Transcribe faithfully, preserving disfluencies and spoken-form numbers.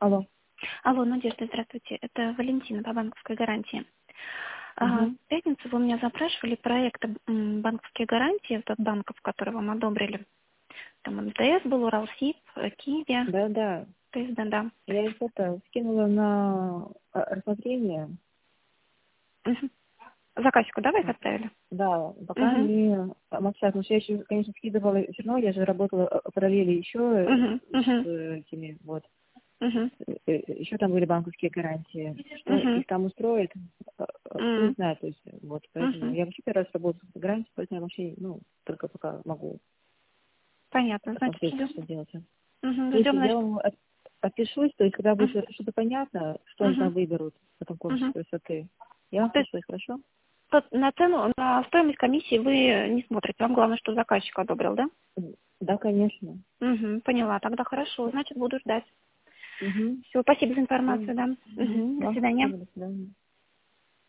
Алло. Алло, Надежда, здравствуйте. Это Валентина по банковской гарантии. А, Угу. В пятницу вы меня запрашивали проект м, банковские гарантии, тот банков, который вам одобрили. Там эн тэ эс был, Уралсиб, э, Киви, Да, да. то есть да, да. Я их это скинула на а, рассмотрение. Мгм. Заказчику, да, вы их А, отправили? Да, пока Угу. не молчат. Потому что я еще, конечно, скидывала все равно, я же работала э, в параллели еще Угу. с Угу. э, этими, вот, Угу. еще там были банковские гарантии. Что Угу. их там устроит, э, э, кто Угу. знает, то есть, вот, поэтому Угу. я вообще первый раз работаю с гарантией, поэтому я вообще, ну, только пока могу Понятно, значит, посмотреть, ждем. что делать. Угу. То есть Ждем, я значит. вам от- отпишусь, то есть когда будет Угу. что-то понятно, что они там Угу. выберут в этом конкурсе Угу. красоты, я вам То есть отпишусь, хорошо? тот- на цену, на стоимость комиссии вы не смотрите. Вам главное, что заказчик одобрил, да? Да, конечно. Угу, поняла. Тогда хорошо. Значит, буду ждать. Угу. Все, спасибо за Все. информацию, да. Угу. Угу, до Вам свидания. спасибо, до свидания.